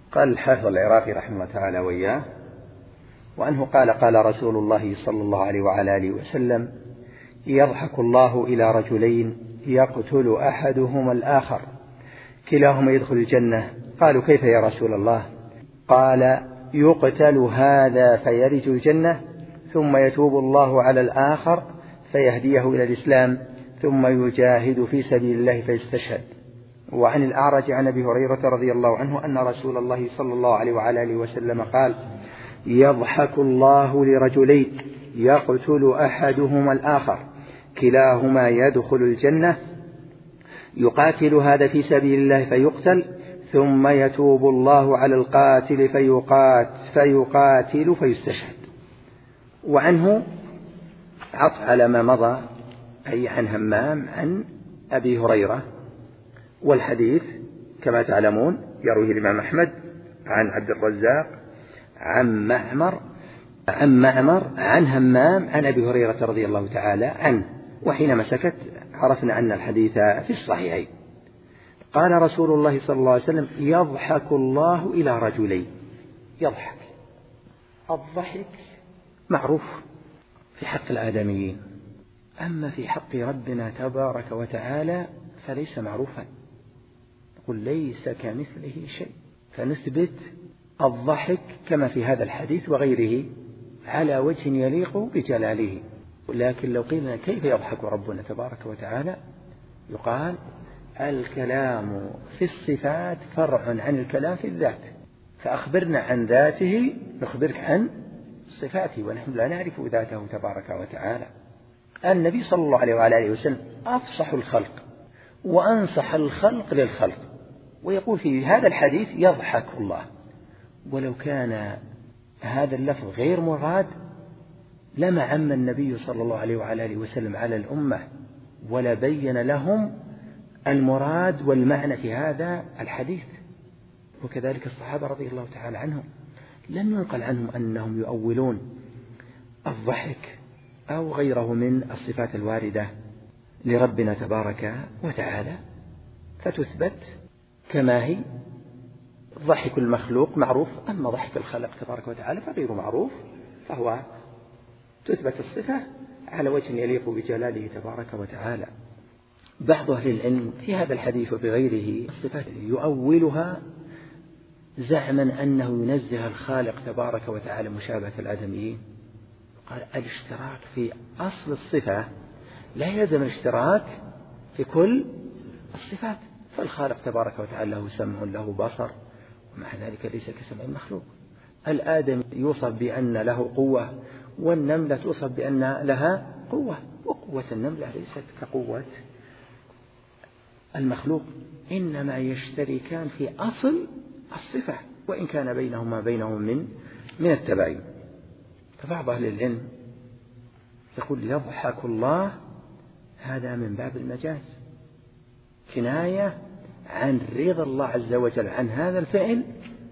قال الحافظ العراقي رحمه الله تعالى وإياه: وأنه قال: قال رسول الله صلى الله عليه وعلى آله وسلم: يضحك الله إلى رجلين يقتل أحدهما الآخر كلاهما يدخل الجنة. قالوا: كيف يا رسول الله؟ قال: يقتل هذا فيرج الجنة، ثم يتوب الله على الآخر فيهديه إلى الإسلام، ثم يجاهد في سبيل الله فيستشهد. وعن الأعرج عن أبي هريرة رضي الله عنه أن رسول الله صلى الله عليه وعلى آله وسلم قال: يضحك الله لرجلين يقتل أحدهما الآخر كلاهما يدخل الجنة، يقاتل هذا في سبيل الله فيقتل، ثم يتوب الله على القاتل فيقاتل فيستشهد. وعنه عطف على ما مضى، أي عن همام عن أبي هريرة. والحديث كما تعلمون يرويه الإمام أحمد عن عبد الرزاق عن معمر عن همام عن أبي هريرة رضي الله تعالى عنه. وحينما سكت عرفنا أن الحديث في الصحيحين. قال رسول الله صلى الله عليه وسلم: يضحك الله إلى رجلين. يضحك، الضحك معروف في حق الآدميين، أما في حق ربنا تبارك وتعالى فليس معروفا. يقول: ليس كمثله شيء، فنثبت الضحك كما في هذا الحديث وغيره على وجه يليق بجلاله. لكن لو قيل كيف يضحك ربنا تبارك وتعالى، يقال: الكلام في الصفات فرع عن الكلام في الذات، فأخبرنا عن ذاته نخبرك عن صفاته، ونحن لا نعرف ذاته تبارك وتعالى. النبي صلى الله عليه وعلى آله وسلم أفصح الخلق وأنصح الخلق للخلق، ويقول في هذا الحديث: يضحك الله. ولو كان هذا اللفظ غير مراد لما عم النبي صلى الله عليه وعلى آله وسلم على الأمة ولا بين لهم المراد والمعنى في هذا الحديث. وكذلك الصحابة رضي الله تعالى عنهم لم ينقل عنهم أنهم يؤولون الضحك أو غيره من الصفات الواردة لربنا تبارك وتعالى، فتثبت كما هي. ضحك المخلوق معروف، أما ضحك الخالق تبارك وتعالى فغير معروف، فهو تثبت الصفة على وجه يليق بجلاله تبارك وتعالى. بعض أهل العلم في هذا الحديث وبغيره الصفات يؤولها زعما أنه ينزه الخالق تبارك وتعالى مشابهة الآدميين. قال: الاشتراك في أصل الصفة لا يلزم الاشتراك في كل الصفات، فالخالق تبارك وتعالى له سمع له بصر، ومع ذلك ليس كسمع المخلوق. الآدم يوصف بأن له قوة، والنملة توصف بأن لها قوة، وقوة النملة ليست كقوة المخلوق، إنما يشتركان في أصل الصفة، وإن كان بينهما من التباين. فبعض أهل العلم يقول: يضحك الله، هذا من باب المجاز، كناية عن رضا الله عز وجل عن هذا الفعل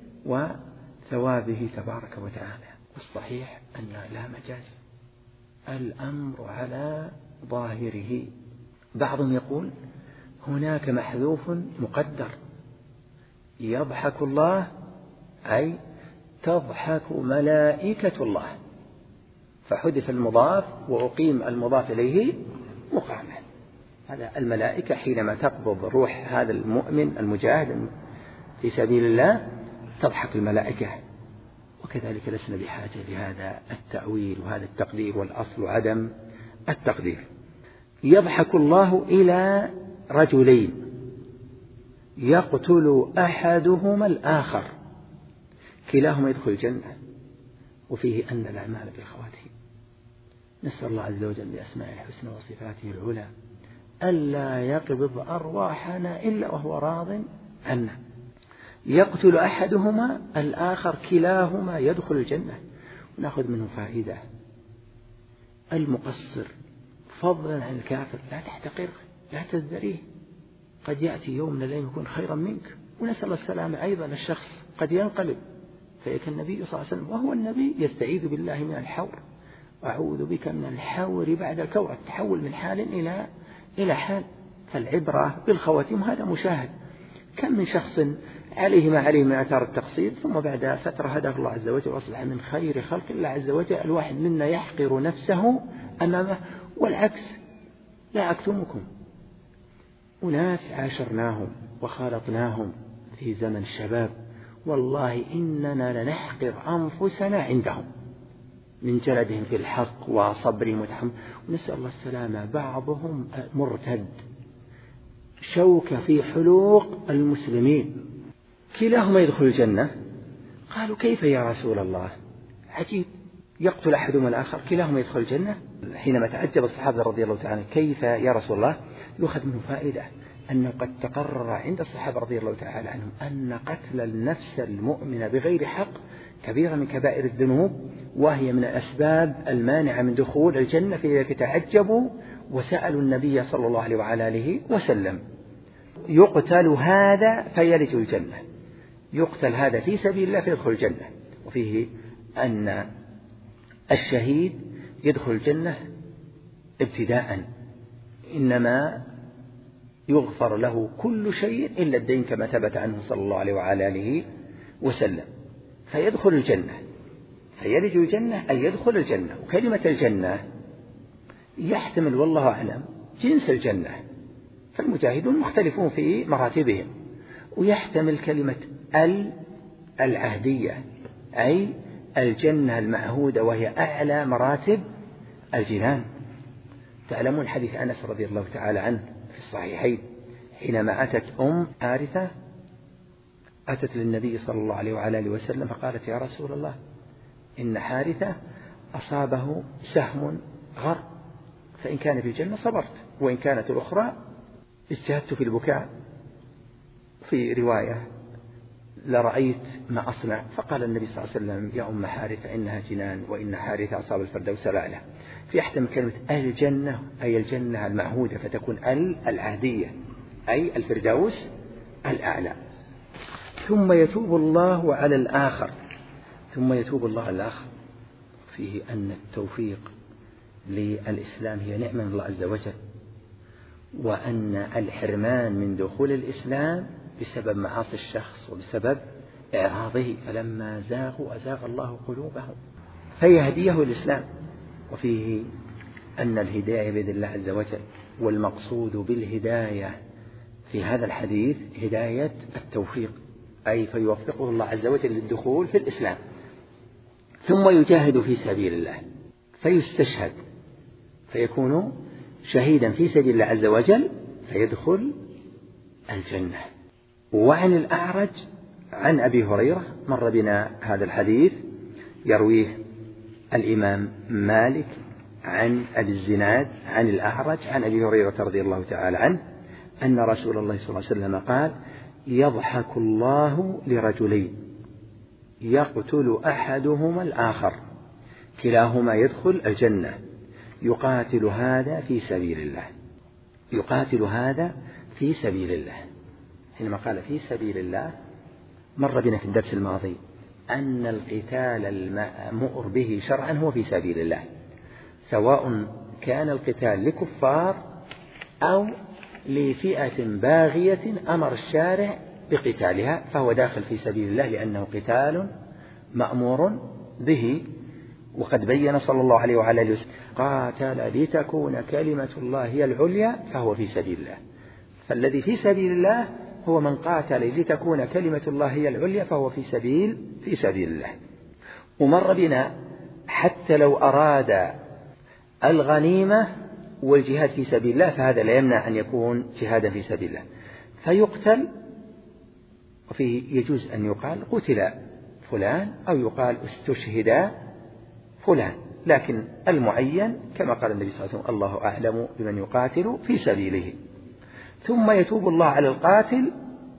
وثوابه تبارك وتعالى. والصحيح أن لا مجاز، الأمر على ظاهره. بعضهم يقول: هناك محذوف مقدر، يضحك الله أي تضحك ملائكة الله، فحذف المضاف وأقيم المضاف إليه مقامه. هذا الملائكة حينما تقبض روح هذا المؤمن المجاهد في سبيل الله تضحك الملائكة. وكذلك لسنا بحاجة لهذا التأويل وهذا التقدير، والأصل عدم التقدير. يضحك الله إلى رجلين يقتل أحدهما الآخر كلاهما يدخل الجنة، وفيه أن الأعمال بالخواتيم. نسأل الله عز وجل بأسمائه الحسنى وصفاته العلى ألا يقبض أرواحنا إلا وهو راض عنا. يقتل أحدهما الآخر كلاهما يدخل الجنة. ونأخذ منه فائدة: المقصر فضلا عن الكافر لا تحتقره، لا تزدريه، قد يأتي يوم من الأيام يكون خيرا منك. ونسأل السلامة أيضا، الشخص قد ينقلب، فيك النبي صلى الله عليه وسلم وهو النبي يستعيذ بالله من الحور: أعوذ بك من الحور بعد الكور، التحول من حال إلى حال. فالعبرة بالخواتيم، هذا مشاهد. كم من شخص عليه ما عليه من آثار التقصير، ثم بعد فترة هداه الله عز وجل وأصبح من خير خلق الله عز وجل. الواحد منا يحقر نفسه أمامه، والعكس لا أكتمكم، أناس عاشرناهم وخالطناهم في زمن الشباب، والله إننا لنحقر أنفسنا عندهم من جلدهم في الحق وصبرهم وتحمل، ونسأل الله السلامة. بعضهم مرتد، شوكة في حلوق المسلمين، كلاهما يدخل الجنة. قالوا كيف يا رسول الله؟ عجيب، يقتل أحدهما الآخر كلاهما يدخل الجنة. حينما تعجب الصحابة رضي الله تعالى كيف يا رسول الله، يؤخذ منه فائدة أنه قد تقرر عند الصحابة رضي الله تعالى عنهم أن قتل النفس المؤمنة بغير حق كبيرة من كبائر الذنوب، وهي من الأسباب المانعة من دخول الجنة. في ذلك تعجبوا وسألوا النبي صلى الله عليه وعلى آله وسلم. يقتل هذا فيلج الجنة، يقتل هذا في سبيل الله فيدخل الجنة. وفيه أن الشهيد يدخل الجنة ابتداء، إنما يغفر له كل شيء إلا الدين كما ثبت عنه صلى الله عليه وعلى آله وسلم، فيدخل الجنة، فيلج الجنة أي يدخل الجنة. وكلمة الجنة يحتمل والله أعلم جنس الجنة، فالمجاهدون مختلفون في مراتبهم، ويحتمل كلمة العهدية أي الجنة المعهودة، وهي أعلى مراتب الجنان. تعلمون حديث أنس رضي الله تعالى عنه في الصحيحين، حينما أتت حارثة أتت للنبي صلى الله عليه وعلى آله وسلم فقالت يا رسول الله إن حارثة أصابه سهم غر، فإن كان في الجنة صبرت، وإن كانت الأخرى اجتهدت في البكاء. في رواية لرأيت ما أصنع. فقال النبي صلى الله عليه وسلم يا أم حارثة إنها جنان، وإن حارثة أصاب الفردوس الأعلى. فيحتمل كلمة الجنة أي الجنة المعهودة، فتكون العهدية أي الفردوس الأعلى. ثم يتوب الله على الآخر، ثم يتوب الله على الآخر. فيه أن التوفيق للإسلام هي نعمة من الله عز وجل، وأن الحرمان من دخول الإسلام بسبب معاصي الشخص وبسبب إعراضه، فلما زاغوا أزاغ الله قلوبهم فيهديه الإسلام. وفيه أن الهداية بيد الله عز وجل، والمقصود بالهداية في هذا الحديث هداية التوفيق، أي فيوفقه الله عز وجل للدخول في الإسلام. ثم يجاهد في سبيل الله فيستشهد، فيكون شهيدا في سبيل الله عز وجل فيدخل الجنة. وعن الأعرج عن أبي هريرة، مر بنا هذا الحديث، يرويه الإمام مالك عن أبي الزناد عن الأعرج عن أبي هريرة رضي الله تعالى عنه أن رسول الله صلى الله عليه وسلم قال يضحك الله لرجلين يقتل أحدهما الآخر كلاهما يدخل الجنة، يقاتل هذا في سبيل الله، يقاتل هذا في سبيل الله. حينما قال في سبيل الله مر بنا في الدرس الماضي أن القتال المأمور به شرعا هو في سبيل الله، سواء كان القتال لكفار أو لفئة باغية أمر الشارع بقتالها، فهو داخل في سبيل الله لأنه قتال مأمور به. وقد بين صلى الله عليه وعلى آله وسلم قاتل لتكون كلمة الله هي العليا فهو في سبيل الله. فالذي في سبيل الله هو من قاتل لتكون كلمة الله هي العليا فهو في سبيل الله. ومر بنا حتى لو أراد الغنيمة والجهاد في سبيل الله فهذا لا يمنع أن يكون جهادا في سبيل الله فيقتل. وفيه يجوز أن يقال قتل فلان أو يقال استشهد فلان، لكن المعين كما قال النبي صلى الله عليه وسلم الله أعلم بمن يقاتل في سبيله. ثم يتوب الله على القاتل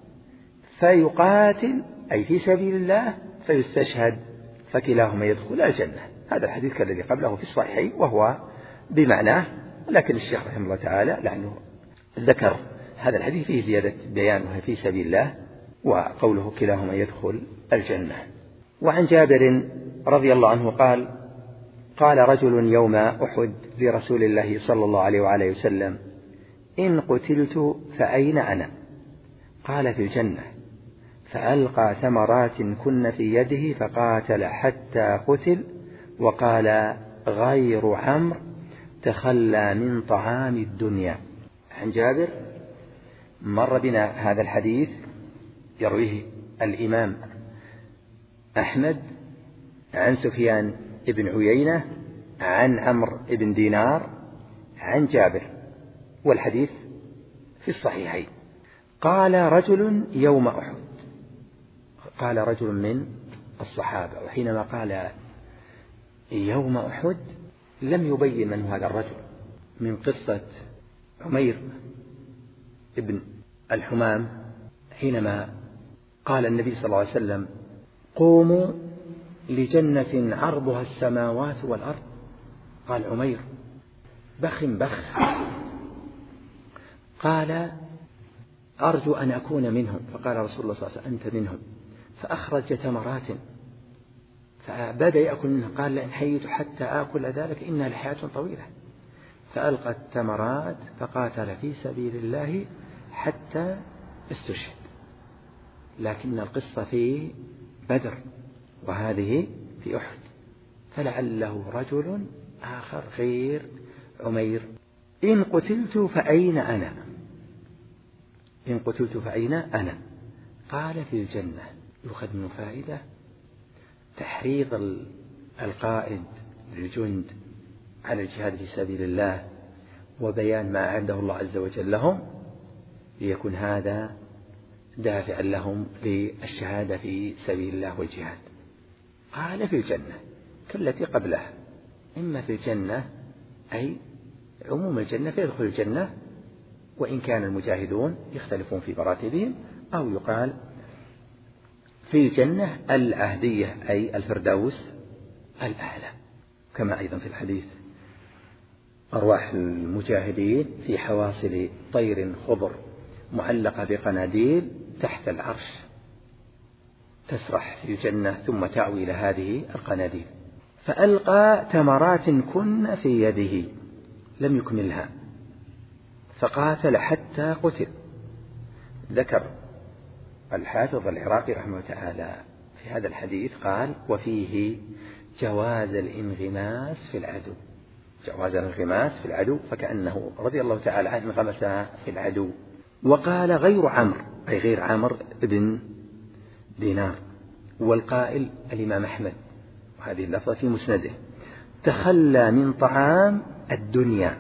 فيقاتل أي في سبيل الله فيستشهد فكلاهما يدخل الجنة. هذا الحديث كالذي قبله في الصحيحين وهو بمعناه، لكن الشيخ رحمه الله تعالى لأنه ذكر هذا الحديث فيه زيادة بيانه في سبيل الله وقوله كلاهما يدخل الجنة. وعن جابر رضي الله عنه قال رجل يوم أحد لرسول الله صلى الله عليه وعلى وسلم إن قتلت فأين أنا؟ قال في الجنة. فألقى تمرات كن في يده فقاتل حتى قتل، وقال غير عمرو تخلى من طعام الدنيا. عن جابر مر بنا هذا الحديث يرويه الإمام أحمد عن سفيان بن عيينة عن عمرو بن دينار عن جابر، والحديث في الصحيحين. قال رجل يوم أحد، قال رجل من الصحابة، وحينما قال يوم أحد لم يبين من هذا الرجل. من قصة عمير ابن الحمام حينما قال النبي صلى الله عليه وسلم قوموا لجنة عرضها السماوات والأرض، قال عمير بخ بخ، قال أرجو أن أكون منهم، فقال رسول الله صلى الله عليه وسلم أنت منهم، فأخرج تمرات فبدأ يأكل منها، قال لئن حييت حتى آكل ذلك إنها لحياة طويلة، فألقى التمرات فقاتل في سبيل الله حتى استشهد. لكن القصة في بدر وهذه في أحد، فلعله رجل آخر غير عمير. إن قتلت فأين أنا؟ إن قتلت فأين أنا؟ قال في الجنة. يؤخذ من فائدة تحريض القائد للجند على الجهاد في سبيل الله، وبيان ما عنده الله عز وجل لهم، ليكون هذا دافعا لهم للشهادة في سبيل الله والجهاد. قال في الجنة كالتي قبلها، إما في الجنة أي عموم الجنة فيدخل الجنة، وإن كان المجاهدون يختلفون في مراتبهم، أو يقال في الجنة الأهدية أي الفردوس الأعلى، كما أيضا في الحديث أرواح المجاهدين في حواصل طير خضر معلقة بقناديل تحت العرش تسرح في الجنة ثم تأوي إلى هذه القناديل. فألقى تمرات كن في يده لم يكملها فقاتل حتى قتل. ذكر الحافظ العراقي رحمه الله تعالى في هذا الحديث قال وفيه جواز الانغماس في العدو، جواز الانغماس في العدو، فكأنه رضي الله تعالى عنه انغمس في العدو. وقال غير عمرو أي غير عمرو بن دينار، والقائل الإمام أحمد، وهذه اللفظة في مسنده، تخلى من طعام الدنيا،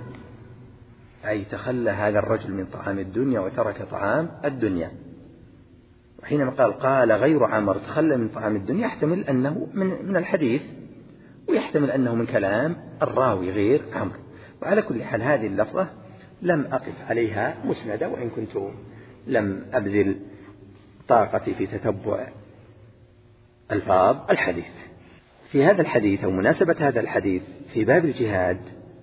أي تخلى هذا الرجل من طعام الدنيا وترك طعام الدنيا. وحينما قال غير عمرو تخلى من طعام الدنيا، يحتمل أنه من الحديث، ويحتمل أنه من كلام الراوي غير عمرو. وعلى كل حال هذه اللفظة لم أقف عليها مسندة، وإن كنت لم أبذل طاقتي في تتبع ألفاظ الحديث. في هذا الحديث أو مناسبة هذا الحديث في باب الجهاد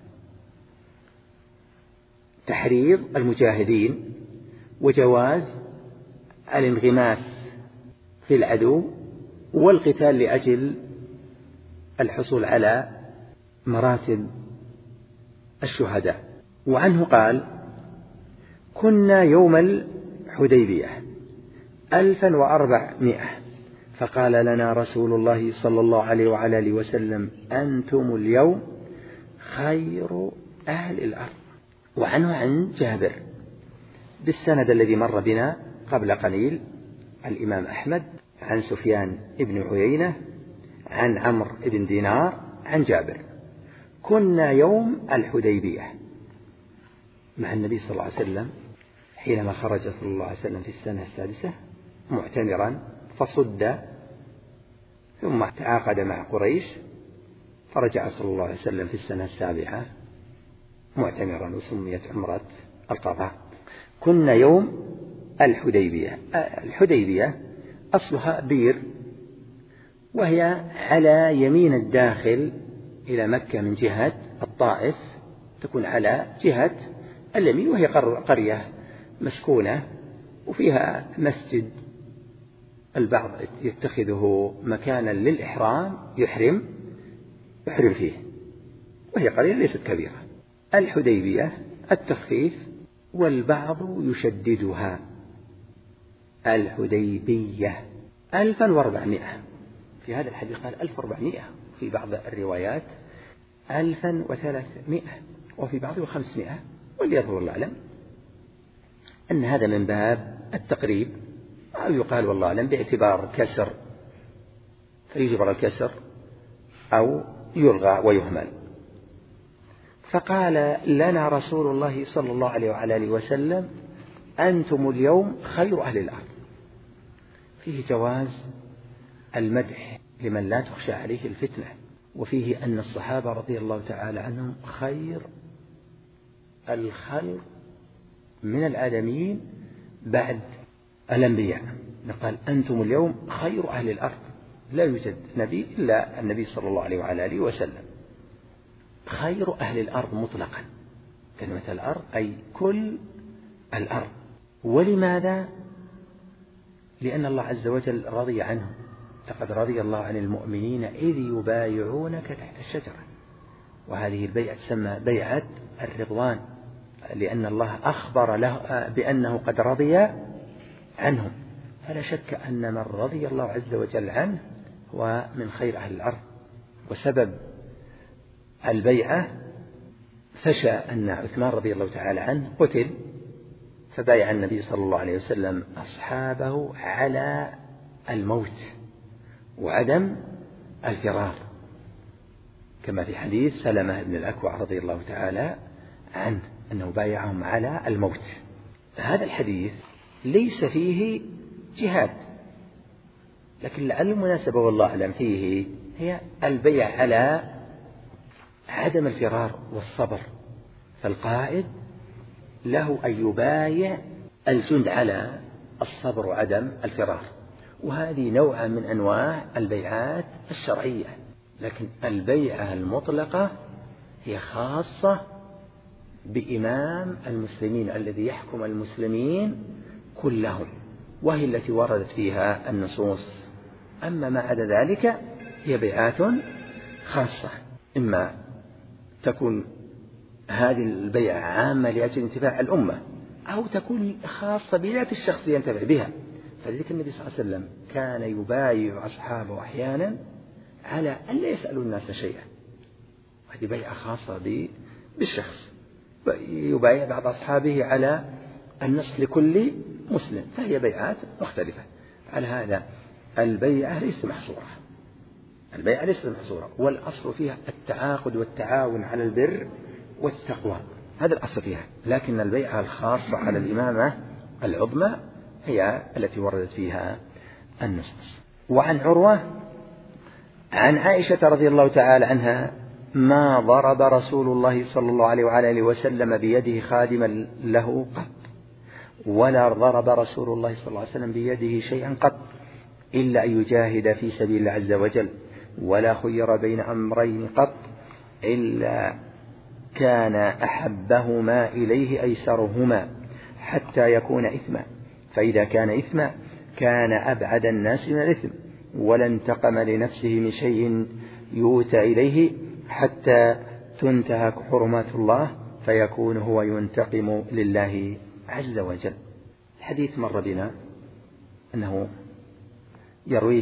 تحريض المجاهدين وجواز الانغماس في العدو والقتال لأجل الحصول على مراتب الشهداء. وعنه قال كنا يوم الحديبية 1400، فقال لنا رسول الله صلى الله عليه وعلى آله وسلم أنتم اليوم خير أهل الأرض. وعنه عن جابر بالسند الذي مر بنا قبل قليل الإمام أحمد عن سفيان بن عيينة عن عمرو بن دينار عن جابر كنا يوم الحديبية مع النبي صلى الله عليه وسلم حينما خرج صلى الله عليه وسلم في السنة السادسة معتمرا، فصد ثم تعاقد مع قريش، فرجع صلى الله عليه وسلم في السنة السابعة معتمرا، وسميت عمرة القضاء. كنا يوم الحديبية. الحديبية أصلها بير، وهي على يمين الداخل إلى مكة من جهة الطائف، تكون على جهة اليمين، وهي قرية مسكونة وفيها مسجد البعض يتخذه مكانا للإحرام يحرم فيه، وهي قرية ليست كبيرة. الحديبية التخفيف والبعض يشددها الحديبية 1400. في هذا الحديث قال 1400، في بعض الروايات 1300 وفي بعضها 500، وليظهر الله أعلم أن هذا من باب التقريب، أو يقال والله أعلم باعتبار كسر فيجبر الكسر أو يلغى ويهمل. فقال لنا رسول الله صلى الله عليه وعلى آله وسلم: أنتم اليوم خير أهل الأرض. فيه جواز المدح لمن لا تخشى عليه الفتنة، وفيه أن الصحابة رضي الله تعالى عنهم خير الخلق من العالمين بعد الأنبياء. قال: أنتم اليوم خير أهل الأرض، لا يوجد نبي إلا النبي صلى الله عليه وعلى آله وسلم. خير أهل الأرض مطلقا، كلمة الأرض أي كل الأرض. ولماذا؟ لأن الله عز وجل رضي عنهم. لقد رضي الله عن المؤمنين إذ يبايعونك تحت الشجرة، وهذه البيعة تسمى بيعة الرضوان، لأن الله أخبر له بأنه قد رضي عنهم. فلا شك أن من رضي الله عز وجل عنه هو من خير أهل الأرض. وسبب البيعة فشى أن عثمان رضي الله تعالى عنه قتل، فبايع النبي صلى الله عليه وسلم أصحابه على الموت وعدم الفرار، كما في حديث سلمة بن الأكوع رضي الله تعالى عنه أنه بايعهم على الموت. هذا الحديث ليس فيه جهاد، لكن لعل المناسبة والله أعلم فيه هي البيع على عدم الفرار والصبر. فالقائد له أن يبايع الجند على الصبر وعدم الفرار، وهذه نوع من أنواع البيعات الشرعية. لكن البيعة المطلقة هي خاصة بإمام المسلمين الذي يحكم المسلمين كلهم، وهي التي وردت فيها النصوص. أما ما عدا ذلك هي بيعات خاصة، إما تكون هذه البيعة عامة لأجل انتفاع الأمة، أو تكون خاصة بذات الشخص ينتفع بها. فلذلك النبي صلى الله عليه وسلم كان يبايع أصحابه أحيانا على أن لا يسألوا الناس شيئا، وهذه بيعة خاصة بالشخص. يبايع بعض أصحابه على النصح لكل مسلم، فهي بيعات مختلفة. على هذا البيعة ليست محصورة، البيعة ليست محصورة، والأصل فيها التعاقد والتعاون على البر والتقوى، هذا الأصل فيها. لكن البيعة الخاصة على الإمامة العظمى هي التي وردت فيها النصوص. وعن عروة عن عائشة رضي الله تعالى عنها: ما ضرب رسول الله صلى الله عليه وعلى آله وسلم بيده خادما له قط، ولا ضرب رسول الله صلى الله عليه وسلم بيده شيئا قط إلا أن يجاهد في سبيل الله عز وجل، ولا خير بين أمرين قط إلا كان أحبهما إليه أيسرهما حتى يكون إثما، فإذا كان إثما كان أبعد الناس من الإثم، ولا انتقم لنفسه من شيء يؤتى إليه حتى تنتهك حرمات الله فيكون هو ينتقم لله عز وجل. الحديث مر بنا أنه يرويه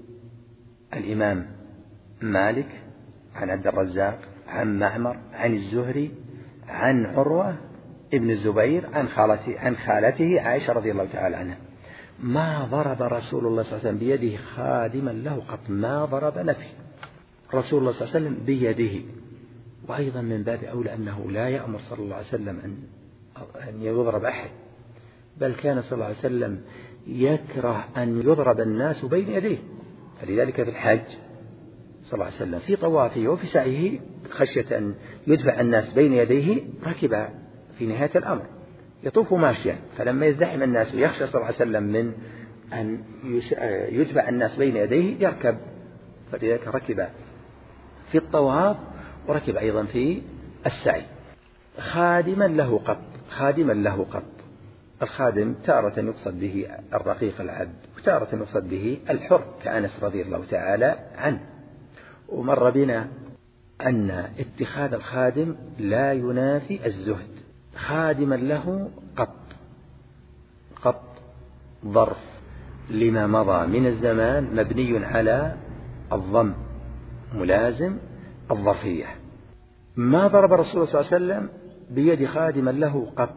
الإمام مالك عن عبد الرزاق عن معمر عن الزهري عن عروة ابن الزبير عن خالته عائشة رضي الله تعالى عنها: ما ضرب رسول الله صلى الله عليه وسلم بيده خادما له قط. ما ضرب نفي رسول الله صلى الله عليه وسلم بيده، وأيضا من باب أولى أنه لا يأمر صلى الله عليه وسلم أن يضرب أحد، بل كان صلى الله عليه وسلم يكره أن يضرب الناس بين يديه. فلذلك في الحج صلى الله عليه وسلم في طوافه وفي سعيه خشية أن يدفع الناس بين يديه ركب في نهاية الأمر يطوف ماشيا، فلما يزدحم الناس ويخشى صلى الله عليه وسلم من أن يدفع الناس بين يديه يركب، فلذلك ركب في الطواف وركب أيضا في السعي. خادما له قط، خادما له قط. الخادم تارة يقصد به الرقيق العبد، وتارة يقصد به الحر كأنس رضي الله تعالى عنه. ومر بنا أن اتخاذ الخادم لا ينافي الزهد. خادما له قط، قط ظرف لما مضى من الزمان مبني على الضم ملازم الظرفية. ما ضرب الرسول صلى الله عليه وسلم بيد خادما له قط،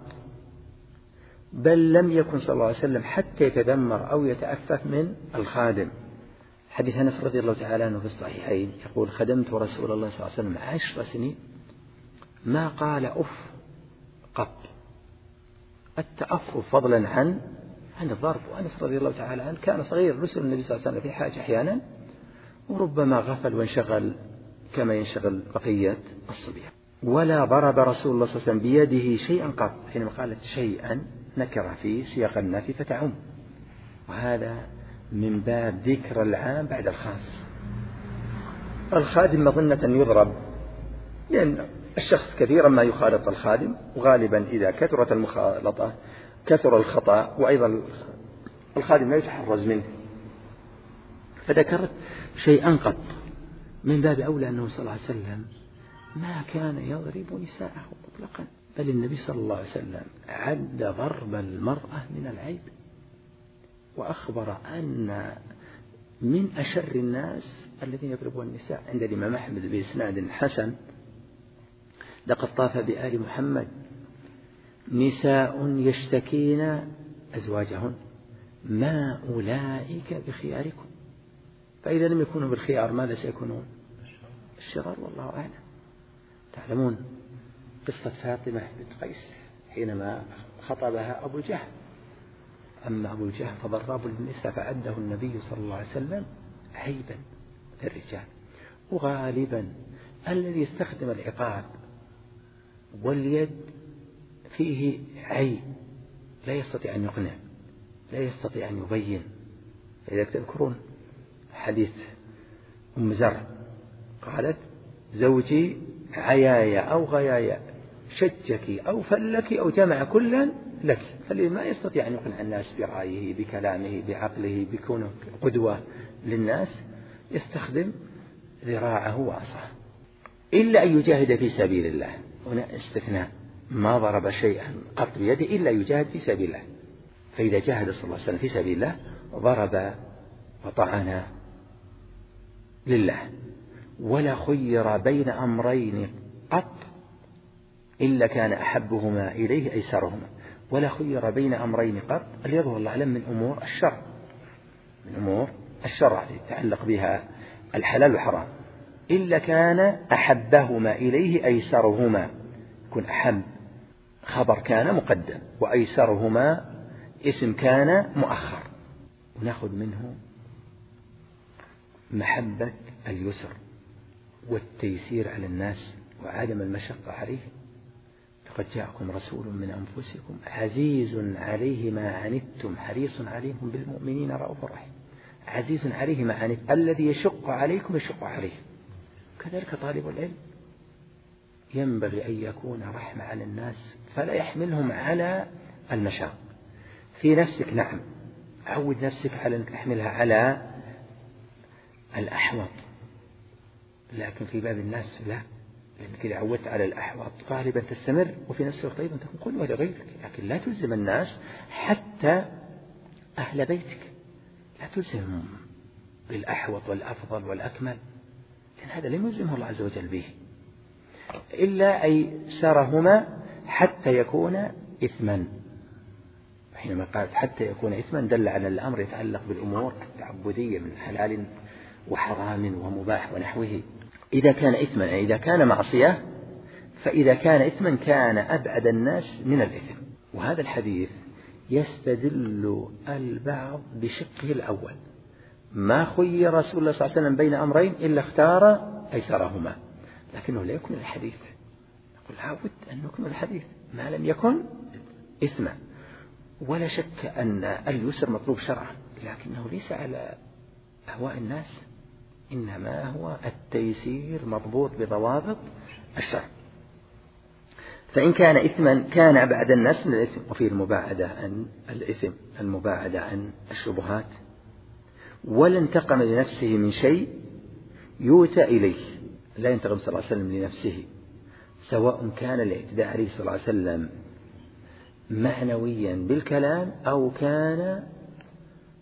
بل لم يكن صلى الله عليه وسلم حتى يتذمر أو يتأفف من الخادم. حديث أنس رضي الله تعالى عنه في الصحيحين يقول: خدمت رسول الله صلى الله عليه وسلم 10 سنين ما قال أف قط. التأفف فضلا عن الضرب. وأنس رضي الله تعالى عنه كان صغير، رسل النبي صلى الله عليه وسلم في حاجة أحيانا، وربما غفل وانشغل كما ينشغل بقية الصبيان. ولا ضرب رسول الله صلى الله عليه وسلم بيده شيئا قط. حينما قالت شيئا نكر في سياق النفي فتعم، وهذا من باب ذكر العام بعد الخاص. الخادم مظنة يضرب، لأن الشخص كثيرا ما يخالط الخادم، وغالبا إذا كثرت المخالطة كثر الخطأ، وأيضا الخادم لا يتحرز منه. فذكرت شيئا قط، من باب أولى أنه صلى الله عليه وسلم ما كان يضرب نساءه مطلقا، بل النبي صلى الله عليه وسلم عد ضرب المرأة من العيب، وأخبر أن من أشر الناس الذين يضربون النساء. عند الإمام أحمد بإسناد حسن: لقد طاف بآل محمد نساء يشتكين أزواجهن ما أولئك بخياركم. فإذا لم يكونوا بالخيار ماذا سيكونون؟ الشرار، والله أعلم. تعلمون قصة فاطمة بنت قيس حينما خطبها أبو جهل. أما أبو جهل فضراب للنساء، فعده النبي صلى الله عليه وسلم عيبا في الرجال. وغالبا الذي يستخدم العقاب واليد فيه عيب، لا يستطيع أن يقنع، لا يستطيع أن يبين. إذا تذكرون حديث أم زرع قالت: زوجي عيايا أو غيايا، شجك أو فلك أو جمع كلا لك. فالذي ما يستطيع أن يقنع الناس برأيه بكلامه بعقله بكونه قدوة للناس يستخدم ذراعه وعصاه، إلا أن يجاهد في سبيل الله. هنا استثناء، ما ضرب شيئا قط بيده إلا يجاهد في سبيل الله. فإذا جاهد صلى الله عليه وسلم في سبيل الله ضرب وطعن لله. ولا خير بين أمرين قط إلا كان أحبهما إليه أيسرهما. ولا خير بين أمرين قط، اليد والله أعلم من أمور الشرع، من أمور الشرع يتعلق بها الحلال والحرام، إلا كان أحبهما إليه أيسرهما. يكون أحب خبر كان مقدم، وأيسرهما اسم كان مؤخر. ونأخذ منه محبة اليسر والتيسير على الناس وعدم المشقة عليه. لقد جاءكم رسول من أنفسكم عزيز عليه ما عنتم حريص عليكم بالمؤمنين رؤوف رحيم. عزيز عليه ما عنتم، الذي يشق عليكم يشق عليه. كذلك طالب العلم ينبغي أن يكون رحمة على الناس، فلا يحملهم على المشاق. في نفسك نعم، عود نفسك على أن تحملها على الأحوط، لكن في باب الناس لا، لأنك إذا عودت على الأحوط غالبا تستمر، وفي نفس الوقت أيضا تكون قدوة لغيرك. لكن لا تلزم الناس، حتى أهل بيتك لا تلزمهم بالأحوط والأفضل والأكمل، لأن هذا لم يلزمه الله عز وجل به، إلا أيسرهما حتى يكون إثما. حينما قالت حتى يكون إثما دل على الأمر يتعلق بالأمور التعبدية من حلال وحرام ومباح ونحوه. إذا كان إثما يعني إذا كان معصية، فإذا كان إثما كان أبعد الناس من الإثم. وهذا الحديث يستدل البعض بشقه الأول: ما خير رسول الله صلى الله عليه وسلم بين أمرين إلا اختار أيسرهما. لكنه لا يكون الحديث، نقول لابد أن يكون الحديث ما لم يكن إثما. ولا شك أن اليسر مطلوب شرعا، لكنه ليس على أهواء الناس، إنما هو التيسير مضبوط بضوابط الشرع. فإن كان إثما كان أبعد الناس من الإثم. وفيه المباعدة عن الإثم، المباعدة عن الشبهات. ولا انتقم لنفسه من شيء يؤتى إليه، لا ينتقم صلى الله عليه وسلم لنفسه، سواء كان الاعتداء عليه صلى الله عليه وسلم معنويا بالكلام أو كان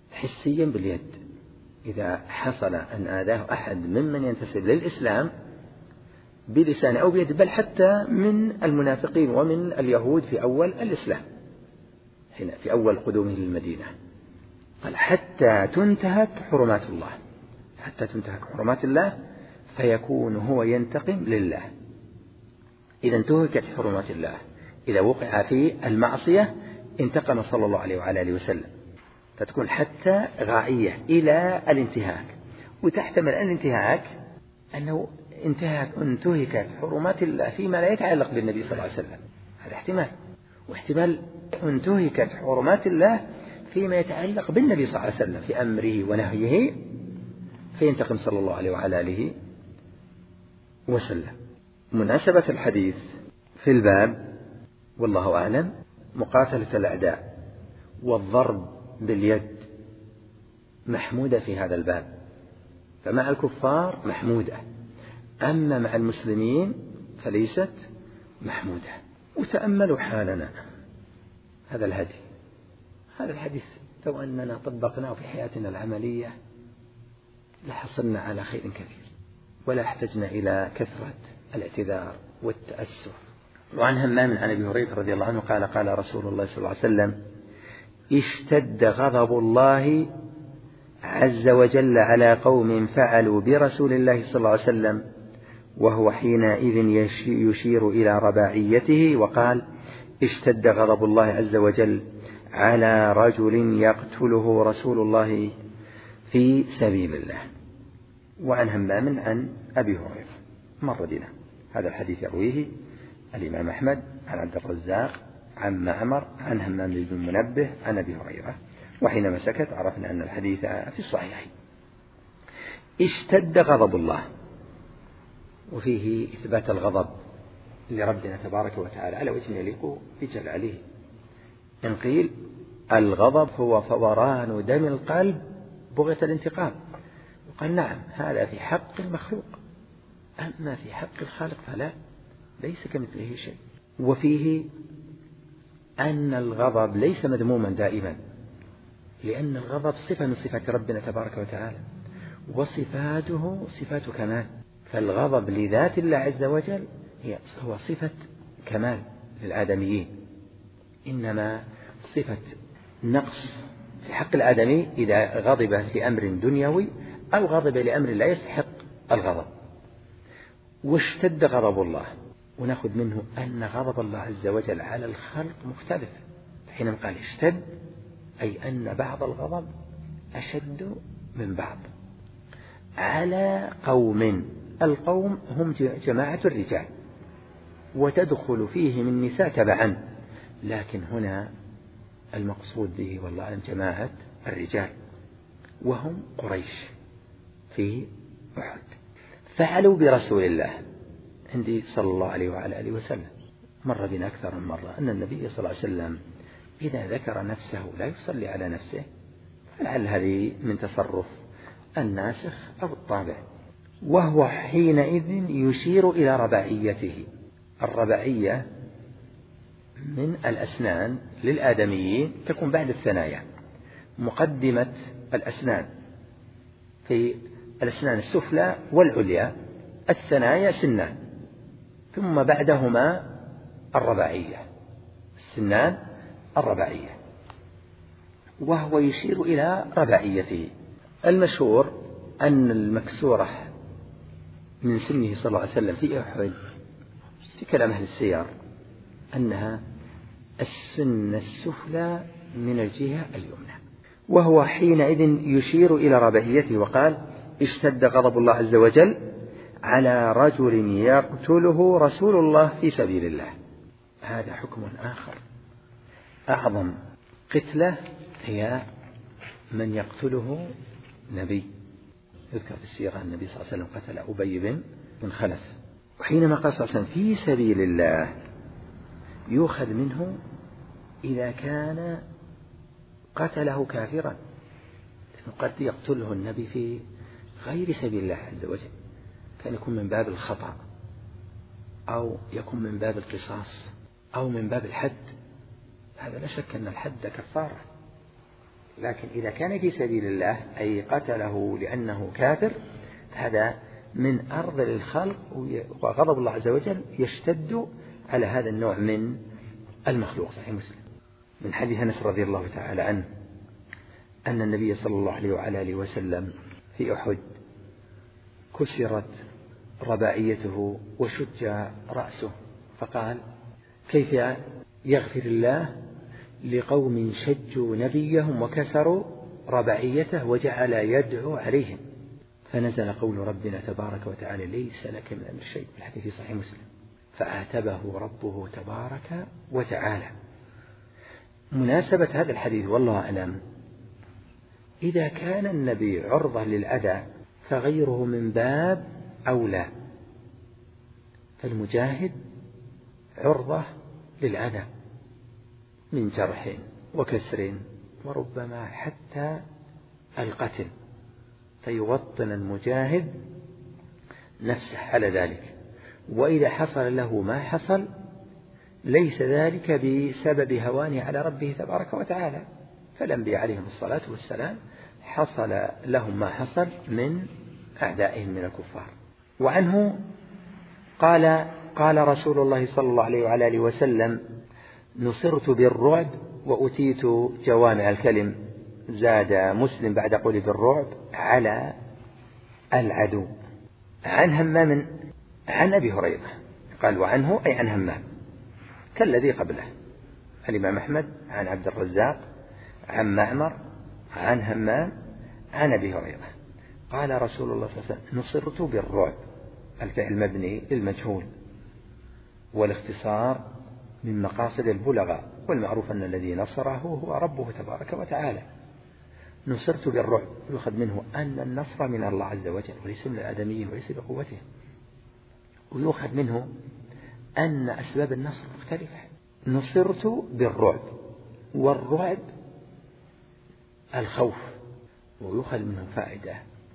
حسيا باليد، إذا حصل أن آذاه أحد ممن ينتسب للإسلام بلسان أو بيد، بل حتى من المنافقين ومن اليهود في أول الإسلام هنا في أول قدومه للمدينة، قال حتى تنتهك حرمات الله، حتى تنتهك حرمات الله فيكون هو ينتقم لله. إذا انتهكت حرمات الله، إذا وقع في المعصية انتقم صلى الله عليه وعلى آله وسلم، فتكون حتى غائية إلى الانتهاك. وتحتمل الانتهاك أنه انتهكت حرمات الله فيما لا يتعلق بالنبي صلى الله عليه وسلم، هذا احتمال. واحتمال انتهكت حرمات الله فيما يتعلق بالنبي صلى الله عليه وسلم في أمره ونهيه، فينتقم صلى الله عليه وعلى آله وسلم. مناسبة الحديث في الباب والله أعلم مقاتلة الأعداء والضرب باليد محمودة في هذا الباب، فمع الكفار محمودة، أما مع المسلمين فليست محمودة. وتأملوا حالنا، هذا الهدي، هذا الحديث لو أننا طبقناه في حياتنا العملية لحصلنا على خير كثير، ولا احتجنا إلى كثرة الاعتذار والتأسف. وعن همام عن أبي هريرة رضي الله عنه قال قال رسول الله صلى الله عليه وسلم: اشتد غضب الله عز وجل على قوم فعلوا برسول الله صلى الله عليه وسلم، وهو حينئذ يشير إلى رباعيته، وقال: اشتد غضب الله عز وجل على رجل يقتله رسول الله في سبيل الله. وعن همام عن أبي هريرة مر بنا هذا الحديث، يرويه الإمام أحمد عن عبد الرزاق عن معمر عن همام بن منبه عن أبي هريرة. وحينما سكت عرفنا أن الحديث في الصحيحين. اشتد غضب الله، وفيه إثبات الغضب لربنا تبارك وتعالى على وجه يليق بجلاله. إن قيل الغضب هو فوران دم القلب بغية الانتقام، وقال نعم هذا في حق المخلوق، أما في حق الخالق فلا، ليس كمثله شيء. وفيه أن الغضب ليس مذموما دائما، لأن الغضب صفة من صفات ربنا تبارك وتعالى، وصفاته صفات كمال، فالغضب لذات الله عز وجل هو صفة كمال للآدميين، إنما صفة نقص في حق الآدمي إذا غضب في أمر دنيوي أو غضب لأمر لا يستحق الغضب. واشتد غضب الله، ونأخذ منه أن غضب الله عز وجل على الخلق مختلف، حينما قال اشتد أي أن بعض الغضب أشد من بعض على قوم، القوم هم جماعة الرجال، وتدخل فيه من نساء تبعا، لكن هنا المقصود به والله أعلم جماعة الرجال، وهم قريش في أحد، فعلوا برسول الله عندي صلى الله عليه وعلى آله وسلم. مر بنا أكثر من مرة أن النبي صلى الله عليه وسلم إذا ذكر نفسه لا يصلي على نفسه، فلعل هذه من تصرف الناسخ أو الطابع. وهو حينئذ يشير إلى رباعيته. الرباعية من الأسنان للآدميين تكون بعد الثنايا، مقدمة الأسنان في الأسنان السفلى والعليا، الثنايا سنان، ثم بعدهما الرباعية، السنان الرباعية، وهو يشير إلى رباعيته. المشهور أن المكسورة من سنه صلى الله عليه وسلم في أحد في كلام أهل السير أنها السنة السفلى من الجهة اليمنى. وهو حينئذ يشير إلى رباعيته، وقال: اشتد غضب الله عز وجل على رجل يقتله رسول الله في سبيل الله. هذا حكم آخر، أعظم قتلة هي من يقتله نبي. يذكر في السيرة النبي صلى الله عليه وسلم قتل أبي بن خلف، وحينما قال صلى الله عليه وسلم في سبيل الله يؤخذ منه إذا كان قتله كافرا، لأنه قد يقتله النبي في غير سبيل الله عز وجل، كان يكون من باب الخطأ أو يكون من باب القصاص أو من باب الحد. هذا لا شك أن الحد كفارة، لكن إذا كان في سبيل الله أي قتله لأنه كافر هذا من أرذل الخلق، وغضب الله عز وجل يشتد على هذا النوع من المخلوق. صحيح مسلم من حديث أنس رضي الله تعالى عنه أن النبي صلى الله عليه وعلى آله وسلم في أحد كسرت رباعيته وشج رأسه، فقال: كيف يغفر الله لقوم شجوا نبيهم وكسروا رباعيته وجعل يدعو عليهم؟ فنزل قول ربنا تبارك وتعالى: ليس لك من الأمر شيء. الحديث في صحيح مسلم. فعاتبه ربه تبارك وتعالى. مناسبة هذا الحديث والله أعلم، إذا كان النبي عرضة للأذى فغيره من باب أولى، فالمجاهد عرضة للأذى من جرح وكسر وربما حتى القتل، فيوطن المجاهد نفسه على ذلك. وإذا حصل له ما حصل ليس ذلك بسبب هوانه على ربه تبارك وتعالى، فالأنبياء عليهم الصلاة والسلام حصل لهم ما حصل من أعدائهم من الكفار. وعنه قال رسول الله صلى الله عليه وعلى آله وسلم: نصرت بالرعب وأتيت جوامع الكلم. زاد مسلم بعد قوله بالرعب على العدو. عن همام عن أبي هريرة قال: وعنه أي عن همام كالذي قبله. الإمام أحمد عن عبد الرزاق عن معمر عن همام عن أبي هريرة قال رسول الله صلى الله عليه وسلم: نصرت بالرعب. الفعل مبني للمجهول، والاختصار من مقاصد البلغاء، والمعروف أن الذي نصره هو ربه تبارك وتعالى. نصرت بالرعب يؤخذ منه أن النصر من الله عز وجل وليس من الآدميين وليس بقوته، ويؤخذ منه أن أسباب النصر مختلفة. نصرت بالرعب، والرعب الخوف، ويؤخذ منه فائدة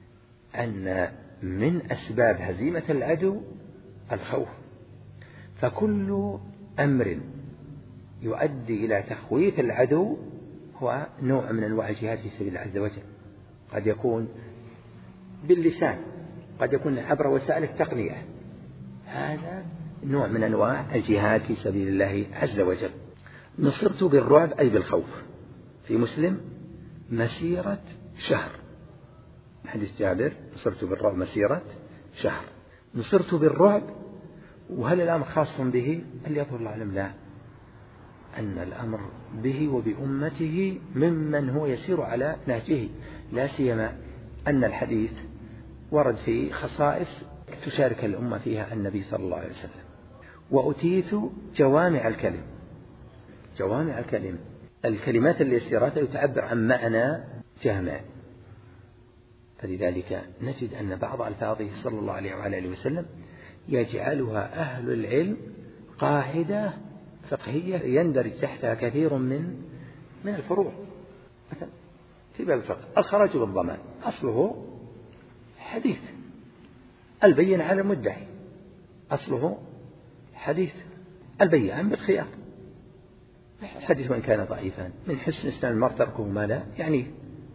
أن من أسباب هزيمة العدو الخوف، فكل أمر يؤدي إلى تخويف العدو هو نوع من أنواع الجهاد في سبيل الله عز وجل. قد يكون باللسان، قد يكون عبر وسائل التقنية، هذا نوع من أنواع الجهاد في سبيل الله عز وجل. نصرت بالرعب أي بالخوف. في مسلم مسيرة شهر، حديث جابر: نصرت بالرعب مسيرة شهر. نصرت بالرعب، وهل الأمر خاص به؟ هل يظهر الله أعلم؟ لا، أن الأمر به وبأمته ممن هو يسير على نهجه، لا سيما أن الحديث ورد في خصائص تشارك الأمة فيها النبي صلى الله عليه وسلم. وأتيت جوامع الكلم. جوامع الكلم الكلمات اليسيرات تعبر عن معنى جامع، فلذلك نجد أن بعض ألفاظه صلى الله عليه وعلى آله وسلم يجعلها أهل العلم قاعدة فقهية يندرج تحتها كثير من الفروع. مثلا في باب الفقه: الخراج بالضمان أصله حديث، البين على المدعي أصله حديث، البيان بالخيار. حديث من كان ضعيفا من حسن إسلام المرء تركه ما لا يعني.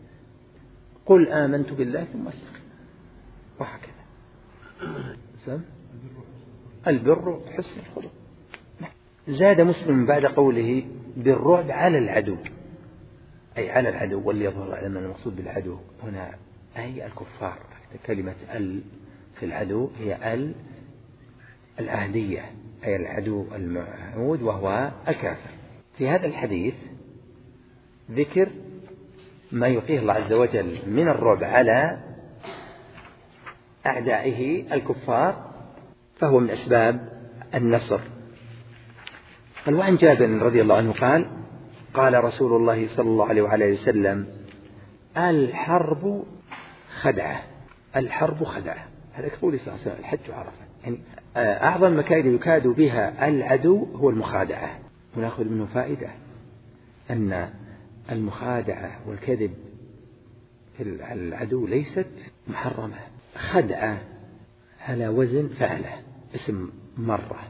قل آمنت بالله ثم استقم، وهكذا. البر حسن الخلق. زاد مسلم بعد قوله بالرعب على العدو، أي على العدو، واللي يظهر على أن المقصود بالعدو هنا أي الكفار. كلمة في العدو هي العهدية، أي العدو المعهود وهو الكافر. في هذا الحديث ذكر ما يقيه الله عز وجل من الرعب على أعدائه الكفار، فهو من أسباب النصر. قال: وعن جابر رضي الله عنه قال رسول الله صلى الله عليه وعلى وسلم: الحرب خدعة. الحرب خدعة، هذا قول صلى الله عليه وسلم: الحج عرفة. يعني أعظم مكائد يكاد بها العدو هو المخادعة. ونأخذ منه فائدة أن المخادعة والكذب في العدو ليست محرمة. خدعة على وزن فعلة، اسم مرة،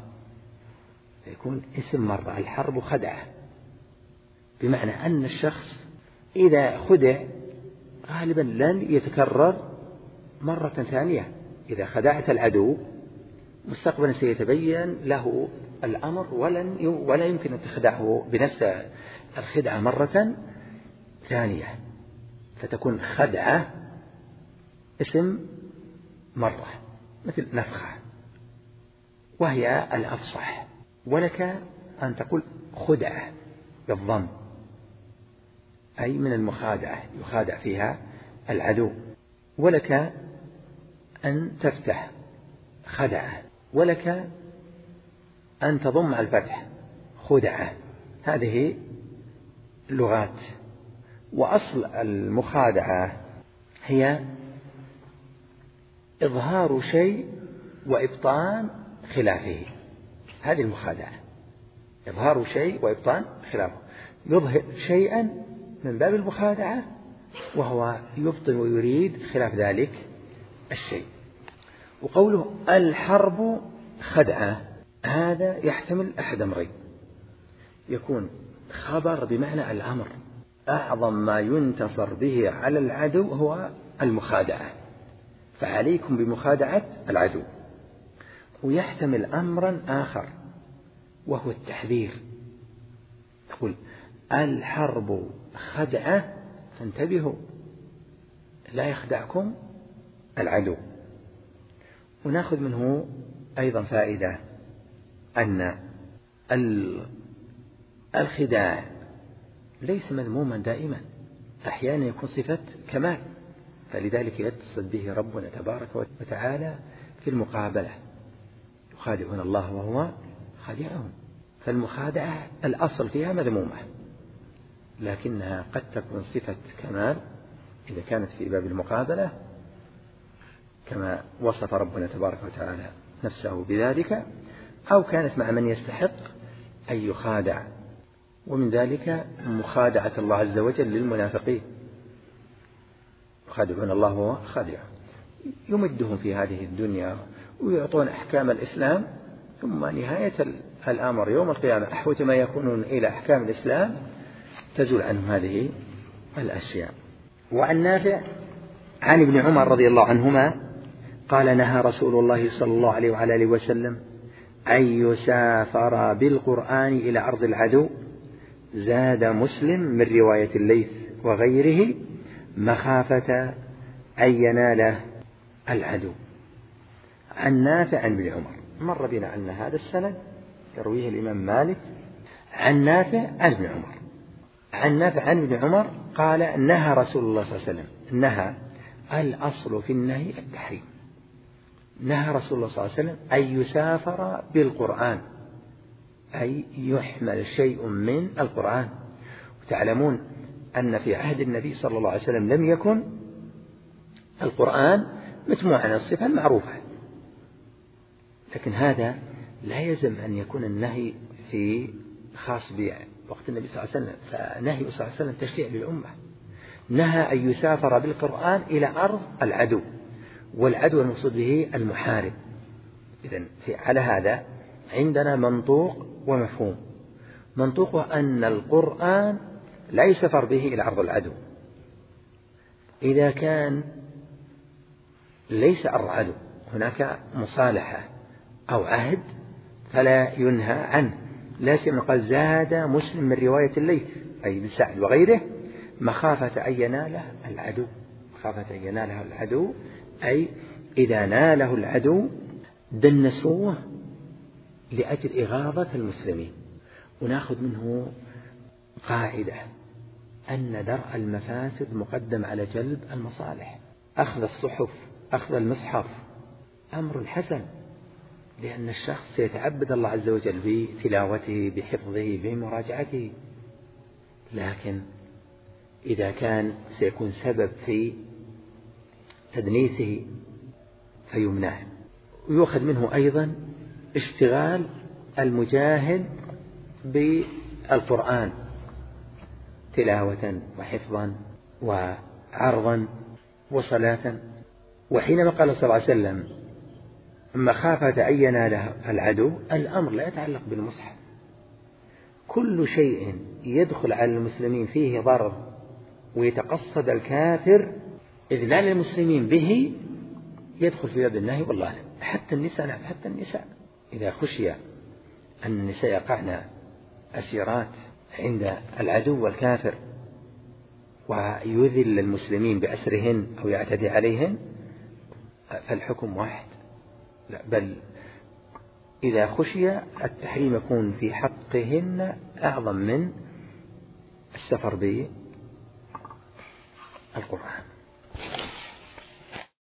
يكون اسم مرة. الحرب خدعة بمعنى أن الشخص إذا خدع غالبا لن يتكرر مرة ثانية. إذا خدعت العدو مستقبلا سيتبين له الأمر ولا يمكن أن تخدعه بنفس الخدعة مرة ثانية، فتكون خدعة اسم مرة مثل نفخة، وهي الأفصح. ولك أن تقول خدعة بالضم، أي من المخادعة يخادع فيها العدو. ولك أن تفتح خدعة، ولك أن تضم الفتح خدعة. هذه لغات. وأصل المخادعة هي إظهار شيء وإبطان خلافه. هذه المخادعة، إظهار شيء وإبطان خلافه. يظهر شيئا من باب المخادعة وهو يبطن ويريد خلاف ذلك الشيء. وقوله الحرب خدعة، هذا يحتمل أحد أمرين: يكون خبر بمعنى الأمر، أعظم ما ينتصر به على العدو هو المخادعة، فعليكم بمخادعة العدو. ويحتمل أمرا آخر وهو التحذير، تقول الحرب خدعة فانتبهوا لا يخدعكم العدو. ونأخذ منه أيضا فائدة أن الخداع ليس مذموما دائما، أحيانا يكون صفة كمال، فلذلك يتصل به ربنا تبارك وتعالى في المقابلة: يخادعون الله وهو خادعهم. فالمخادعة الأصل فيها مذمومة، لكنها قد تكون صفة كمال إذا كانت في باب المقابلة كما وصف ربنا تبارك وتعالى نفسه بذلك، أو كانت مع من يستحق أن يخادع. ومن ذلك مخادعة الله عز وجل للمنافقين: يخادعون الله وهو خادعهم، يمدهم في هذه الدنيا ويعطون أحكام الإسلام، ثم نهاية الأمر يوم القيامة أحوج ما يكونون إلى أحكام الإسلام تزول عنهم هذه الأشياء. وعن نافع عن ابن عمر رضي الله عنهما قال: نهى رسول الله صلى الله عليه وعلى آله وسلم أن يسافر بالقرآن إلى أرض العدو. زاد مسلم من رواية الليث وغيره: مخافة أن يناله العدو. عن نافع عن ابن عمر، مر بنا أن هذا السند يرويه الإمام مالك عن نافع عن ابن عمر. عن نافع عن ابن عمر قال: نهى رسول الله صلى الله عليه وسلم. نهى، الأصل في النهي التحريم. نهى رسول الله صلى الله عليه وسلم أن يسافر بالقرآن، أي يحمل شيء من القرآن. وتعلمون أن في عهد النبي صلى الله عليه وسلم لم يكن القرآن مجموعة الصفة المعروفة، لكن هذا لا يلزم أن يكون النهي في خاص بوقت النبي صلى الله عليه وسلم، فنهي صلى الله عليه وسلم تشريع للأمة. نهى أن يسافر بالقرآن إلى أرض العدو، والعدو المقصود به المحارب. إذن على هذا عندنا منطوق ومفهوم. منطوقه أن القرآن لا يسافر به إلى أرض العدو إذا كان ليس أرض العدو، هناك مصالحة أو عهد فلا ينهى عنه. لا سيما قال: زاد مسلم من رواية الليث أي بن سعد وغيره: مخافة أن يناله العدو. مخافة أن يناله العدو أي إذا ناله العدو دنسوه لأجل إغاظة المسلمين. ونأخذ منه قاعدة أن درء المفاسد مقدم على جلب المصالح. أخذ الصحف، أخذ المصحف أمر حسن، لأن الشخص سيتعبد الله عز وجل بتلاوته، بحفظه، بمراجعته. لكن إذا كان سيكون سبب في تدنيسه فيمنع. ويؤخذ منه أيضا اشتغال المجاهد بالقرآن تلاوة وحفظا وعرضا وصلاة. وحينما قال صلى الله عليه وسلم: مخافة أن يناله العدو، الأمر لا يتعلق بالمصحف. كل شيء يدخل على المسلمين فيه ضرر ويتقصد الكافر إذلال المسلمين به يدخل في باب النهي والله. حتى النساء، نعم حتى النساء إذا خشي أن النساء يقعن أسيرات عند العدو والكافر ويذل المسلمين بأسرهن أو يعتدي عليهن فالحكم واحد. لا، بل إذا خشي التحريم يكون في حقهن أعظم من السفر بالقرآن.